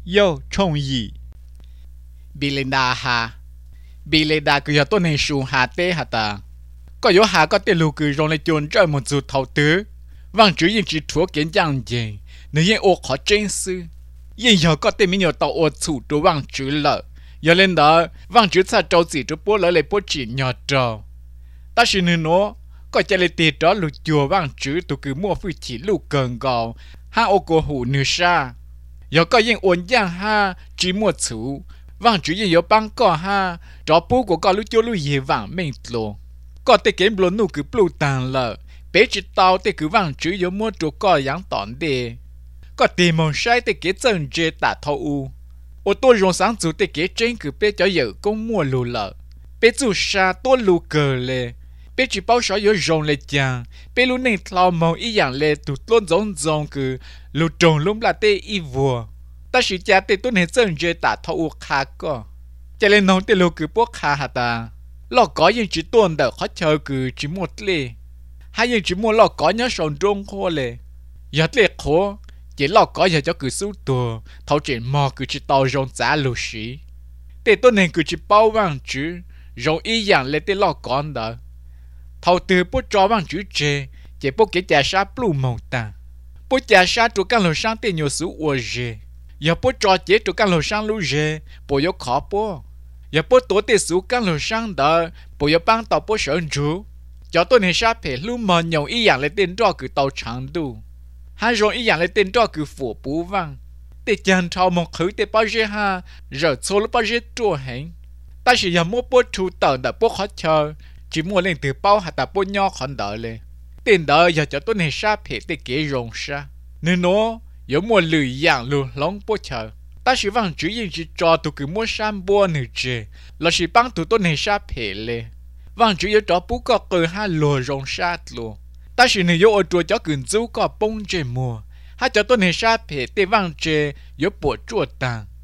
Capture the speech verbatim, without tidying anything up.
yo trông gì bị lên đà hà bị lên đà cứ giờ tôi nên sùng hà tê hà ta có yếu hà có tê lù cứ rong lại chôn chơi một chút thầu tứ vang chữ yên chỉ thua kiến giang gì nếu yên ô khó chân sư yên giờ có tê mình nhiều tàu ô chủ đồ vang chữ lợ giờ lên đó vang chữ sa trâu chỉ chữ bố lỡ lại bố chỉ nhỏ trâu ta xin nữa nó có chạy lại tiệt đó lù chùa vang chữ tụ cứ mua phi chỉ lù cần gạo ha ô cô hủ nửa sa giờ có yên ổn giang ha chỉ mua chủ vang chữ yên giờ băng có ha cho bố của con lù chùa lù ye vang mình luôn có tê kiếm bồn nụ cứ blu tàn lợ bé chỉ tao tê cứ vang chữ giờ mua chỗ có yang tòn đề có tìm mong sai tê kế chân dê tả thâu u ô tô rong sáng chủ tê kế trên cứ bé cho giờ công mua lù lợ bé chủ sa tô lù cờ lệ bé chỉ bao số giờ rong lệ chàng bé lù nên thao mong ý dạng lệ tụt luôn giống giống cứ lù trồng lùm là tê y vua ta chỉ cha tê tôi nên chân dê tả thâu u khá co cho nên nông tê lù cứ bốc khá hả ta lọ có những chỉ tuần đỡ khó chờ cứ chỉ một lệ hai những chỉ mua lọ có nhớ sòng trung khô lệ giờ lệ khó chỉ lọ có giờ cho cứ số tuổi thấu chuyện mò cứ chỉ tàu rong giá lù xí để tôi nên cứ chỉ bao vàng chữ rong ý dạng lệ để lọ con đó thấu từ bố cho vàng chữ chê chỉ bố cái trả sa blue màu ta bố trả sa trụ căn lò sang tiền nhiều số uo dê giờ bố cho chế trụ căn lò sang lù dê bố yếu khó bố giờ bố tổ tê số căn lò sang đó bố yếu băng tàu bố sợ chú cho tôi nên sa phê lu mò nhiều ý dạng lệ tên cho cứ tàu trắng đủ hai rồi ý dạng lệ tên cho cứ phủ bố vàng để chàng thao một khứ để bao giờ ha giờ số lúc bao giờ chua hẹn ta chỉ giờ mua bố chú tờ đã bố khó chờ chỉ mua lên từ bao hạt ta bố nhỏ còn đỡ lên tiền đỡ giờ cho tôi nên sa phê để kế rong sa nên nó giờ mua lười dạng lù lóng bố chờ ta chỉ vàng chữ yên chỉ cho tụi cứ mua sam bua nửa chè là chỉ bằng tụi tôi nên sa phê lên vàng chữ giờ cho bố có cơ hai lùa rong sa luôn ta chỉ nên yo ở chùa cho cần chú có bông chè mùa hai cho tôi nên sa phê để vàng chè yo bộ chùa tàng